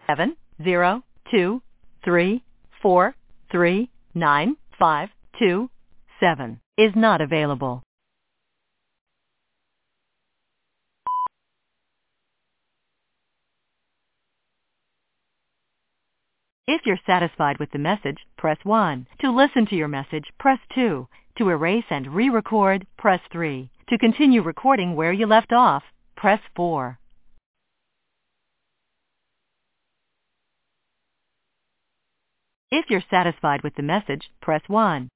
702343952 is not available. If you're satisfied with the message, press 1. To listen to your message, press 2. To erase and re-record, press 3. To continue recording where you left off, press 4. If you're satisfied with the message, press 1.